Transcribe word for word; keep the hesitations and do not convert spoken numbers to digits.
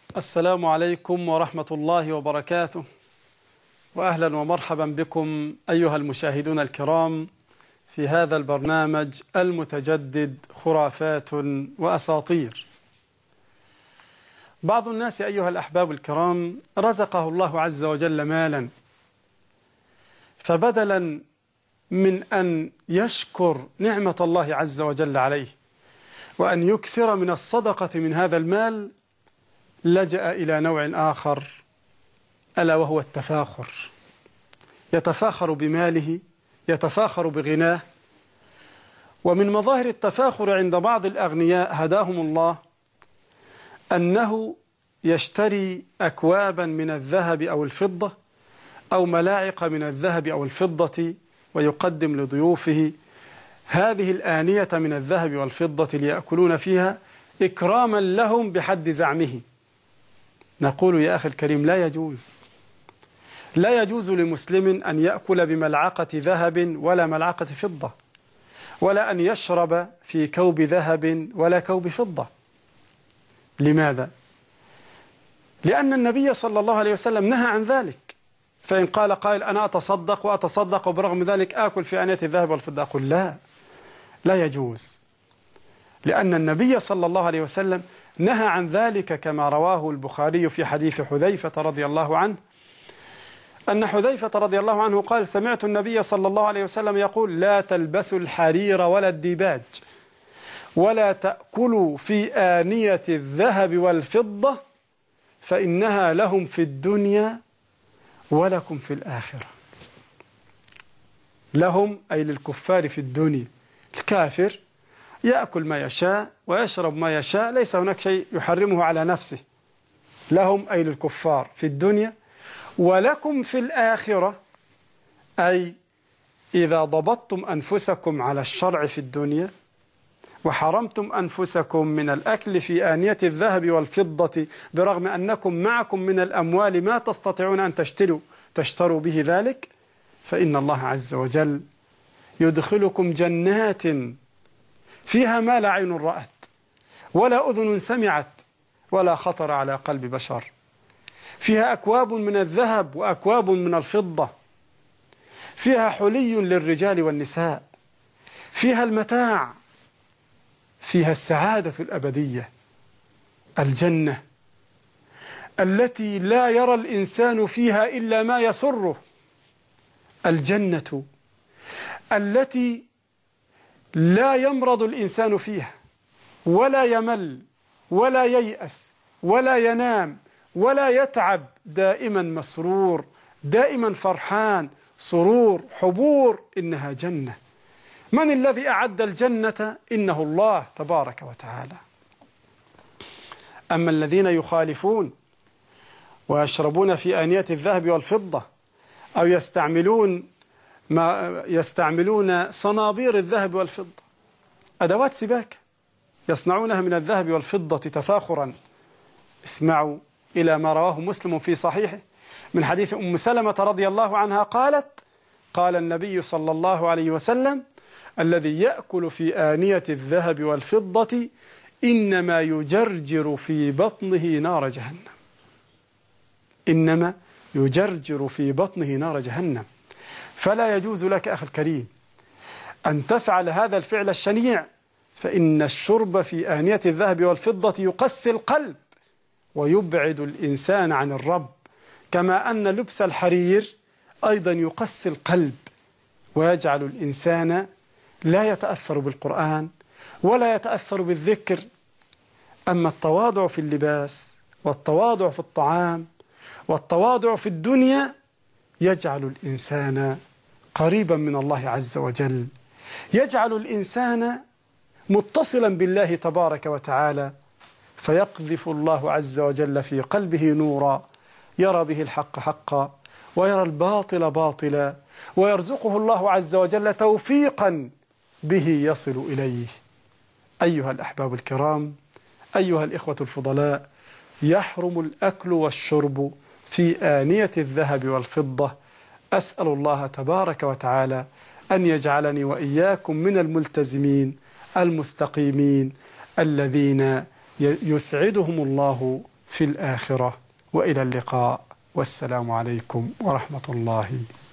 السلام عليكم ورحمة الله وبركاته، وأهلا ومرحبا بكم أيها المشاهدون الكرام في هذا البرنامج المتجدد خرافات وأساطير. بعض الناس أيها الأحباب الكرام رزقه الله عز وجل مالا، فبدلا من أن يشكر نعمة الله عز وجل عليه وأن يكثر من الصدقة من هذا المال، لجأ إلى نوع آخر ألا وهو التفاخر. يتفاخر بماله، يتفاخر بغناه. ومن مظاهر التفاخر عند بعض الأغنياء هداهم الله أنه يشتري أكوابا من الذهب أو الفضة أو ملاعق من الذهب أو الفضة ويقدم لضيوفه هذه الآنية من الذهب والفضة ليأكلون فيها إكراما لهم بحد زعمه. نقول يا أخي الكريم لا يجوز لا يجوز لمسلم أن يأكل بملعقة ذهب ولا ملعقة فضة، ولا أن يشرب في كوب ذهب ولا كوب فضة. لماذا؟ لأن النبي صلى الله عليه وسلم نهى عن ذلك. فإن قال قائل أنا أتصدق وأتصدق وبرغم ذلك آكل في آنية الذهب والفضة، أقول لا لا يجوز، لأن النبي صلى الله عليه وسلم نهى عن ذلك، كما رواه البخاري في حديث حذيفة رضي الله عنه أن حذيفة رضي الله عنه قال: سمعت النبي صلى الله عليه وسلم يقول: لا تلبسوا الحرير ولا الديباج ولا تأكلوا في آنية الذهب والفضة فإنها لهم في الدنيا ولكم في الآخرة. لهم أي للكفار في الدنيا، الكافر يأكل ما يشاء ويشرب ما يشاء، ليس هناك شيء يحرمه على نفسه. لهم أي للكفار في الدنيا، ولكم في الآخرة، أي إذا ضبطتم أنفسكم على الشرع في الدنيا وحرمتم أنفسكم من الأكل في آنية الذهب والفضة برغم أنكم معكم من الأموال ما تستطيعون أن تشتروا تشتروا به ذلك، فإن الله عز وجل يدخلكم جنات فيها ما لا عين رأت ولا أذن سمعت ولا خطر على قلب بشر، فيها أكواب من الذهب وأكواب من الفضة، فيها حلي للرجال والنساء، فيها المتاع، فيها السعادة الأبدية، الجنة التي لا يرى الإنسان فيها إلا ما يسره، الجنة التي لا يمرض الإنسان فيها ولا يمل ولا ييأس ولا ينام ولا يتعب، دائما مسرور، دائما فرحان، سرور، حبور. إنها جنة. من الذي أعد الجنة؟ إنه الله تبارك وتعالى. أما الذين يخالفون ويشربون في آنية الذهب والفضة أو يستعملون ما يستعملون صنابير الذهب والفضة، أدوات سباكة يصنعونها من الذهب والفضة تفاخرا. اسمعوا إلى ما رواه مسلم في صحيحه من حديث أم سلمة رضي الله عنها قالت: قال النبي صلى الله عليه وسلم: الذي يأكل في آنية الذهب والفضة إنما يجرجر في بطنه نار جهنم. إنما يجرجر في بطنه نار جهنم. فلا يجوز لك أخي الكريم أن تفعل هذا الفعل الشنيع، فإن الشرب في آنية الذهب والفضة يقسي القلب ويبعد الإنسان عن الرب، كما أن لبس الحرير أيضا يقسي القلب ويجعل الإنسان لا يتأثر بالقرآن ولا يتأثر بالذكر. أما التواضع في اللباس والتواضع في الطعام والتواضع في الدنيا يجعل الإنسان قريبا من الله عز وجل، يجعل الإنسان متصلا بالله تبارك وتعالى، فيقذف الله عز وجل في قلبه نورا يرى به الحق حقا ويرى الباطل باطلا، ويرزقه الله عز وجل توفيقا به يصل إليه. أيها الأحباب الكرام، أيها الإخوة الفضلاء، يحرم الأكل والشرب في آنية الذهب والفضة. أسأل الله تبارك وتعالى أن يجعلني وإياكم من الملتزمين المستقيمين الذين يسعدهم الله في الآخرة. وإلى اللقاء، والسلام عليكم ورحمة الله